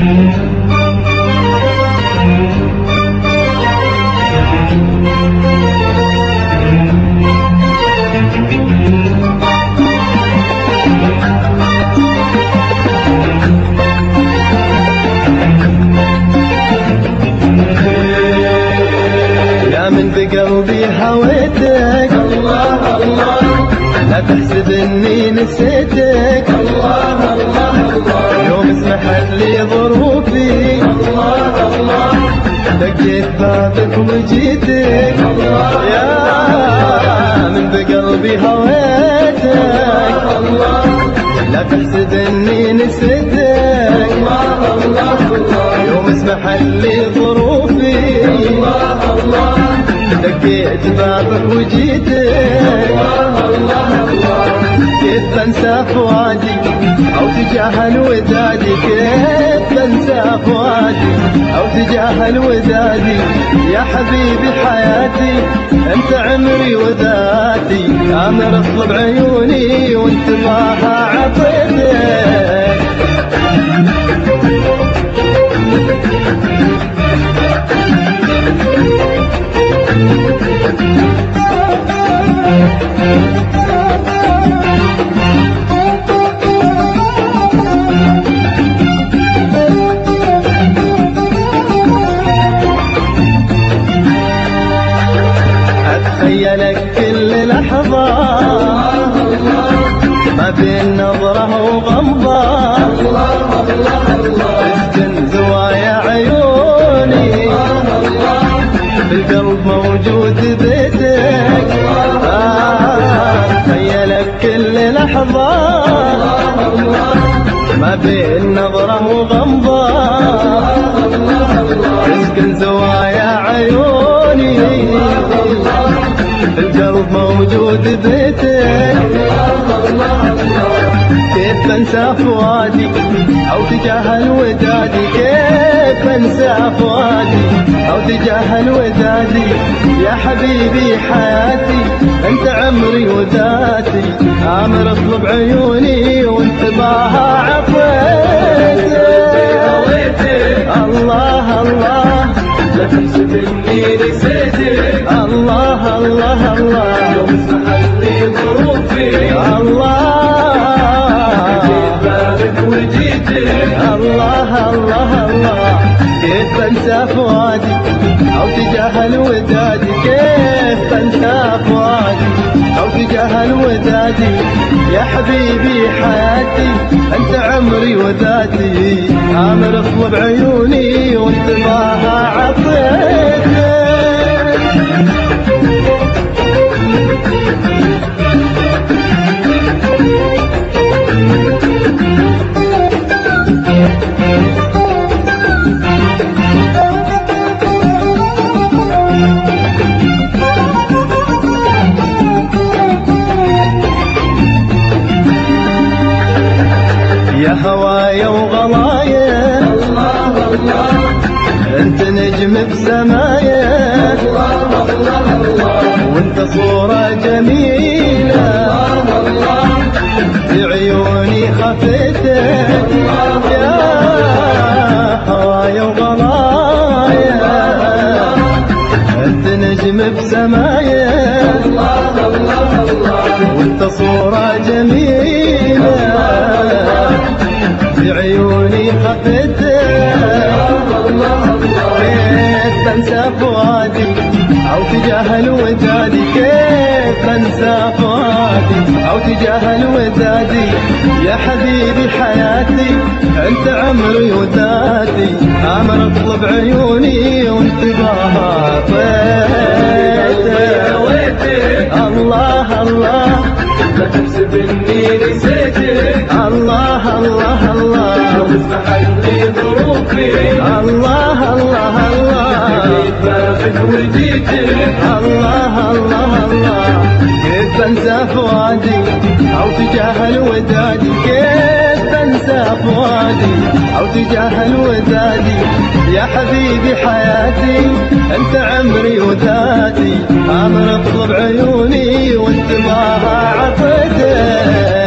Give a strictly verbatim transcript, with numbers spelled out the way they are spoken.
بقلبي هويتك الله الله، لا تحسب اني نسيتك الله الله الله، يوم سمحت لي ظروفي الله الله، دقيت بابك وجيتك الله، يا من بقلبي هويتك الله، لا تحسب اني نسيتك الله الله الله، يوم سمحت لي ظروفي الله الله، دقيت بابك وجيتك الله الله الله، كيف بنسى فؤادي او تجاهل ودادي، كيف بنسى فؤادي او تجاهل ودادي، يا حبيبي حياتي انت عمري وذاتي، امر اطلب عيوني وانت ما عطيتك. أتخيلك كل لحظة ما بين نظرة وغمضة، تسكن زوايا عيوني بالقلب موجود بيتك، أتخيلك كل لحظة ما بين نظرة وغمضة، تسكن زوايا عيوني القلب موجود بيتك، كيف بنسى فؤادي او تجاهل ودادي، كيف بنسى فؤادي او تجاهل ودادي، يا حبيبي حياتي انت عمري وذاتي، امر اطلب عيوني وانت ما عطيتك. الله الله لا تحسب اني نسيتك الله الله الله، يوم سمحت لي ظروفي الله، جيت بابك وجيتك الله الله الله، كيف بنسى فؤادي او تجاهل ودادي، كيف بنسى فؤادي او تجاهل ودادي، يا حبيبي حياتي انت عمري وذاتي، امر اطلب عيوني وانت ما عطيتك. يا هوايا وغلايا الله الله، انت نجم بسمايا الله الله الله، وانت صورة جميلة الله الله، بعيوني خفتك يا هوايا وغلايا، انت نجم بسمايا الله الله الله، وانت صورة جميلة بعيوني خفتك، كيف بنسى فؤادي او تجاهل ودادي، كيف بنسى فؤادي او تجاهل ودادي، يا حبيبي حياتي انت عمري وذاتي، امر اطلب عيوني وانت ما عطيتك. الله الله لا تحسب اني نسيتك الله الله الله، يوم سمحت لي ظروفي الله الله الله، جيت بابك وجيتك الله الله الله، كيف بنسى فؤادي او تجاهل ودادي، كيف بنسى فؤادي او تجاهل ودادي، يا حبيبي حياتي انت عمري وذاتي، امر اطلب عيوني وانت ما عطيتك.